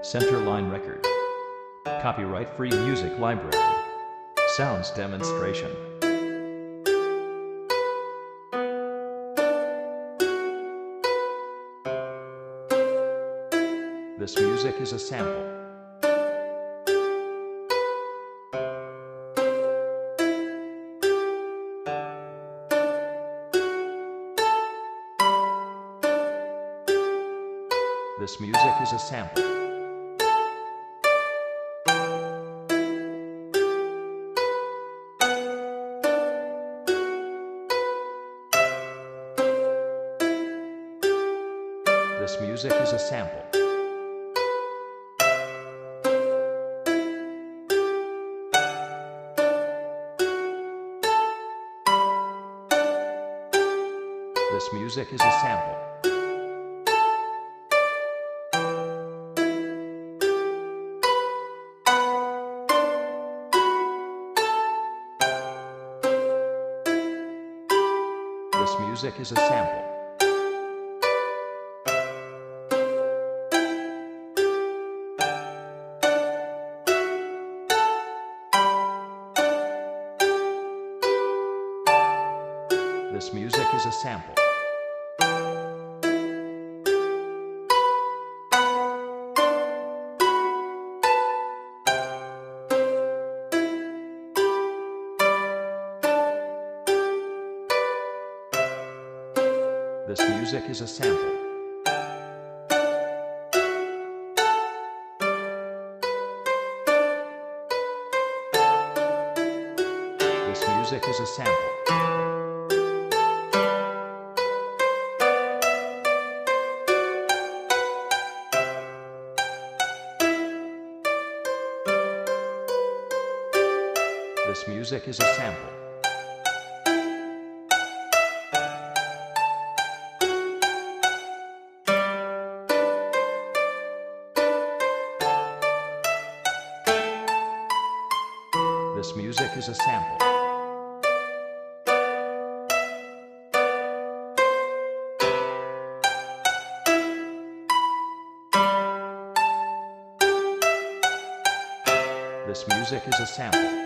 Centerline Record. Copyright-free music library. Sounds demonstration. This music is a sample. This music is a sample. This music is a sample. This music is a sample. This music is a sample. This music is a sample. This music is a sample. This music is a sample. This music is a sample. This music is a sample. This music is a sample.